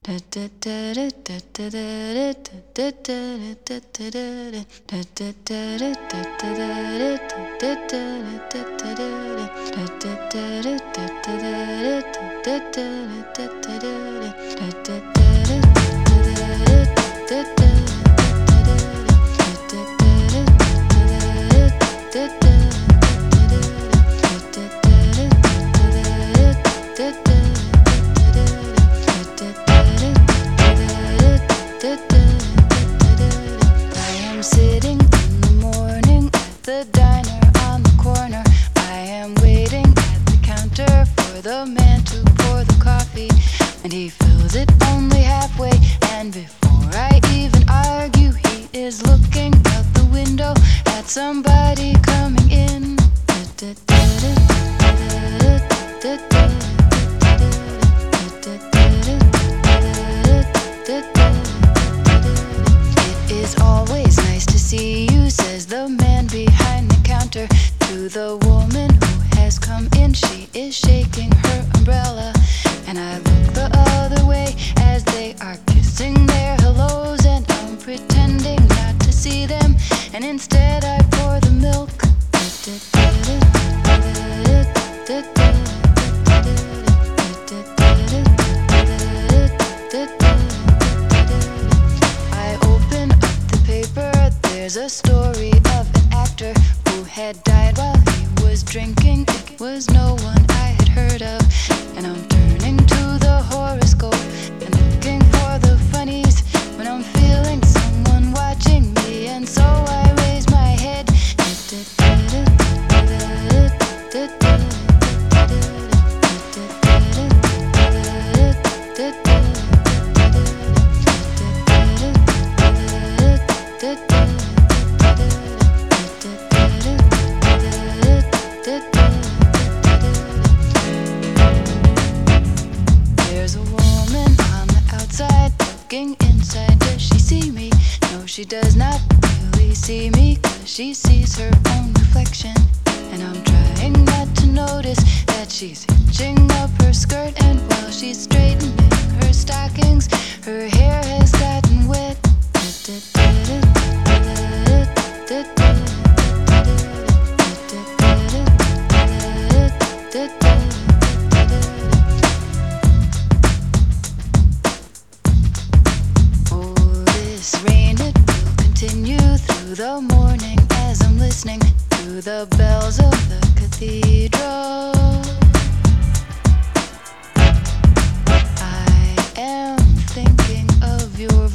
Sitting in the morning at the diner on the corner. I am waiting at the counter for the man to pour the coffee, and he fills it only halfway. And before I even argue, he is looking out the window at somebody coming in. It is always nice to see you, says the man behind the counter to the woman who has come in. She is shaking her umbrella, and I look the other way as they are kissing their hellos, and I'm pretending not to see them, and instead I pour the milk. I open up the paper. There's a story of an actor who had died while he was drinking. It was no one I had heard of, and I'm turning to the horoscope and looking for the funnies when I'm feeling someone watching me, and so I raise my head. There's a woman on the outside looking inside. Does she see me? No, she does not really see me, 'cause she sees her own reflection. And I'm trying not to notice that she's hitching up her skirt, and while she's straightening her stockings, her hair has gotten wet. Oh, this rain, it will continue through the morning as I'm listening to the bells of the cathedral. I am thinking of your